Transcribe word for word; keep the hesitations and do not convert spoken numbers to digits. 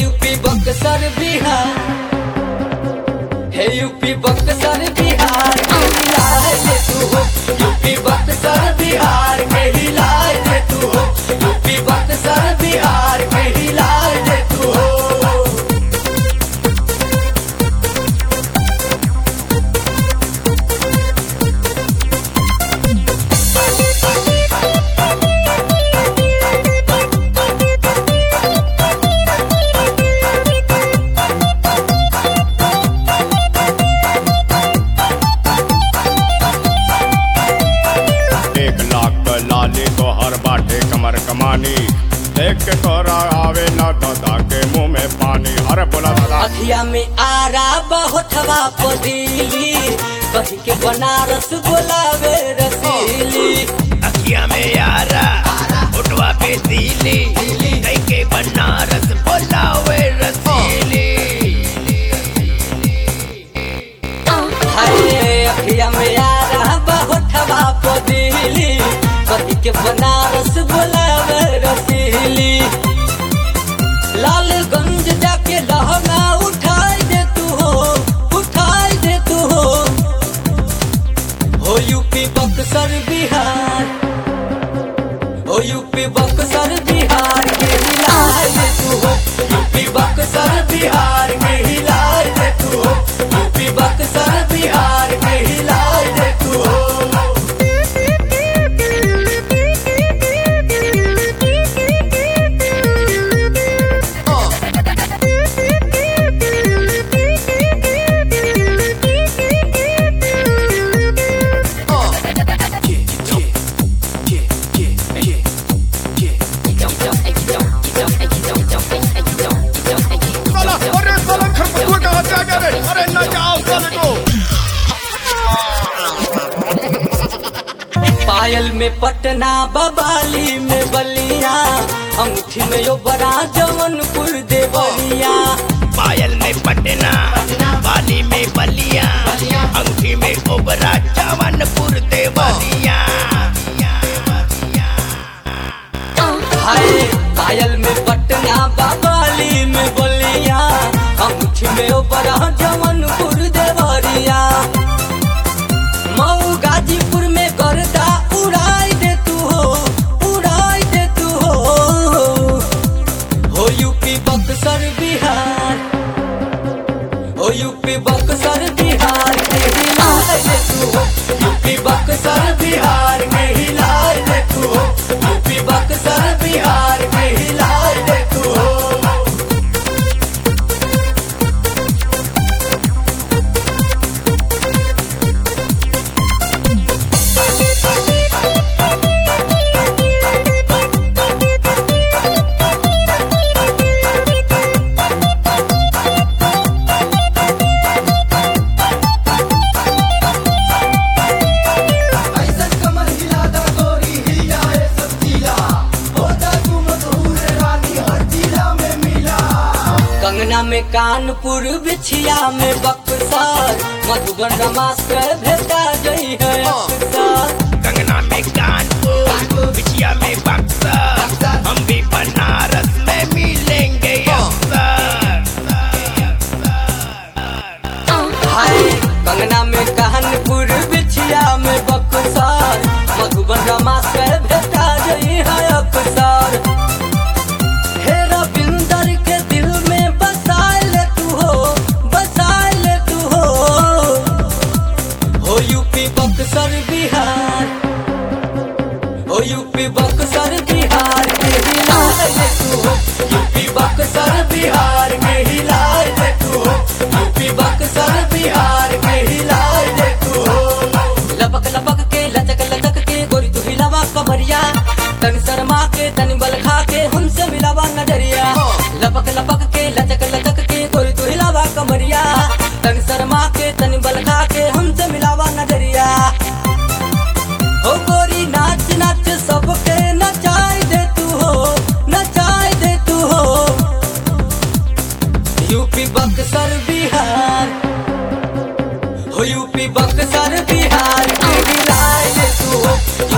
UP Buxar Bihar, हे UP Buxar Bihar के हिलाए दे तू हो, यूपी बक्सर बिहार के हिलाए दे तू हो, यूपी बक्सर बिहार के हिलाए दे तू हो। कमर कमानी देख के तोरा आवे ना दादा के मुंह में पानी। अरे बोला दादा अखिया में आरा बहुतवा पदीली, कही के बनारस बोलावे रसीली। अखिया में आरा उठवा पे दिली, कही के बनारस बोलावे रसीली। हाय अखिया में आरा बहुतवा पदीली, कही के बनारस बोलावे रसीली। लालगंज जाके लहंगा उठाई दे तू हो, उठाई दे तू हो, हो यूपी बक्सर बिहार, हो यूपी बक्सर बिहार के हिलाए दे तू हो, यूपी बक्सर बिहार के हिलाए दे तू हो, यूपी बक्सर बिहार के हिलाए दे तू हो। पायल में पटना बबाली में बलिया, अंगूठी में यो बड़ा जौनपुर देवरिया। पायल में पटना बाली में बलिया, अंगूठी में ओबरा जौनपुर देवरिया। हाय पायल में पटना बबाली में बलिया, अंगूठी में यो बड़ा जौनपुर देवरिया। मऊ गाजीपुर में गर्दा उड़ाई दे तू हो, उड़ाई दे तू हो, हो यूपी बक्सर बिहार, हो यूपी बक्सर बिहार के हिलाए दे तू हो, यूपी बक्सर बिहार के हिलाए दे तू हो, यूपी बक्सर बिहार के हिलाए दे तू हो। कंगना में कानपुर, बिछिया में बक्सर, मधुबन रमास्कर भेटा गई है अक्सर। कंगना में कानपुर, बिछिया में बक्सर, हम भी बनारस में मिलेंगे अक्सर। हाय कंगना में कानपुर, बिछिया में बक्सर, मधुबन रमास्कर भेटा गई है अक्सर। हे रविंदर के दिल में बसाए ले तू हो, बसाए ले तू हो, हो यूपी बक्सर बिहार, हो यूपी बक्सर बिहार के हिलाए दे तू हो, यूपी बक्सर बिहार के हिलाए दे तू हो, यूपी बक्सर बिहार के हिलाए दे तू हो। लपक लपक के लचक लचक के गोरी तू हिलावा कमरिया, तन शर्मा के तन बल खा के हमसे मिलावा नजरिया। लपक लपक के लचक लचक के गोरी तू हिलावा कमरिया, तन शर्मा के तन बल खा के हमसे मिलावा नजरिया। हो गोरी नाच नाच सबके नचाई दे तू हो, नचाई दे तू हो, यूपी बक्सर बिहार, हो यूपी बक्सर बिहार के हिलाए दे तू हो।